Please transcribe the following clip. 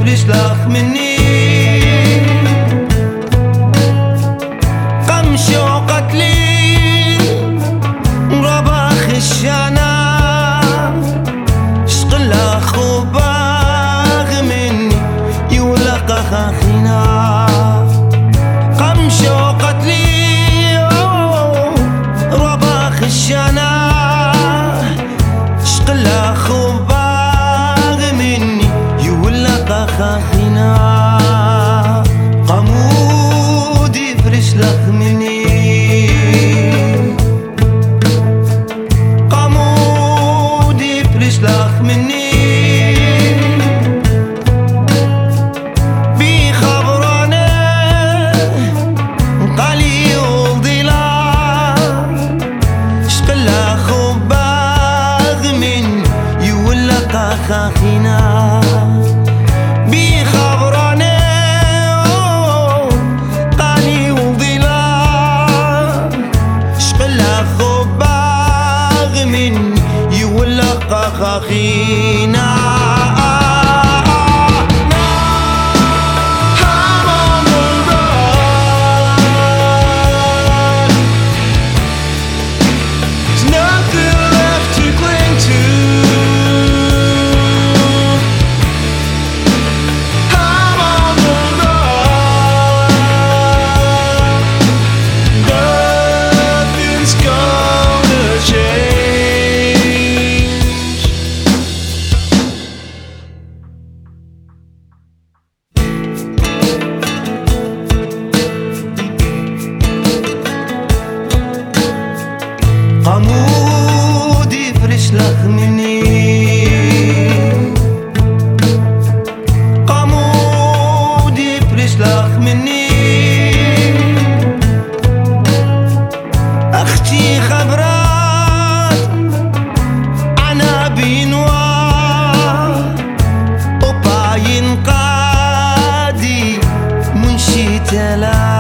برجلك مني قمش وقتلي رباخ الشنا شغل اخو باغ مني يولق خاخنا قمش وقتلي رباخ الشنا شغل اخو باغ مني يولق خاخنا قمودي برجلك مني قمودي برجلك مني بخبرنا قالي وضلا شقل اخو باغ مني يولق خاخنا بخبرنا قالي وضلا شقل اخو باغ مني يولق خاخنا قمودي برجلك مني قمودي برجلك مني اختي خبرات انا بينوا وباين قادي منشي تلا